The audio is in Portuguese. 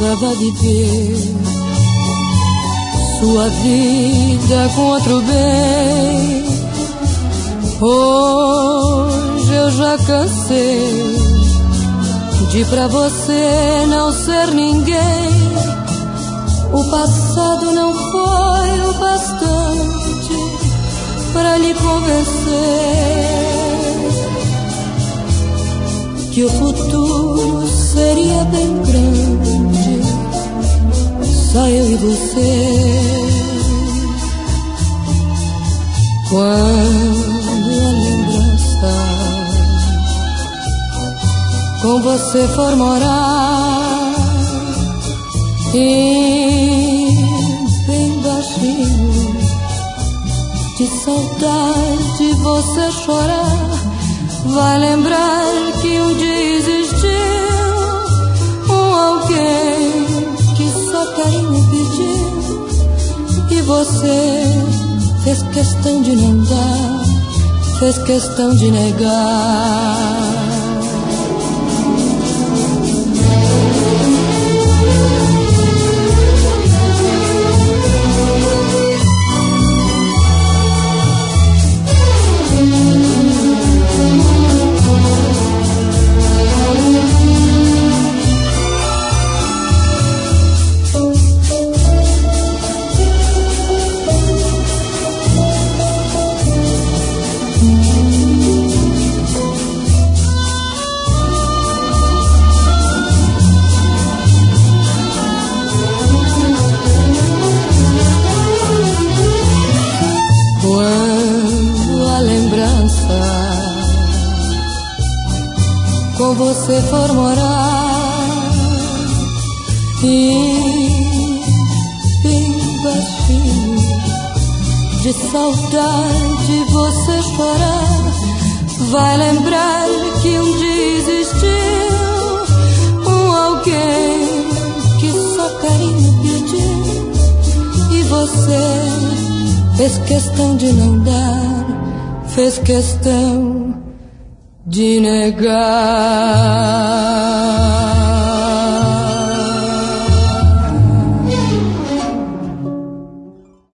precisava viver sua vida com outro bem. Hoje eu já cansei de pra você não ser ninguém. O passado não foi o bastante para lhe convencer que o futuro seria bem grande, só eu e você. Quando a lembrança com você for morar e bem baixinho de saudade você chorar, vai lembrar que um dia existiu um alguém que só carinho pediu e você fez questão de não dar, fez questão de negar. Com você for morar e bem baixinho de saudade você chorar, vai lembrar que um dia existiu um alguém que só carinho pediu e você fez questão de não dar, fez questão de negar.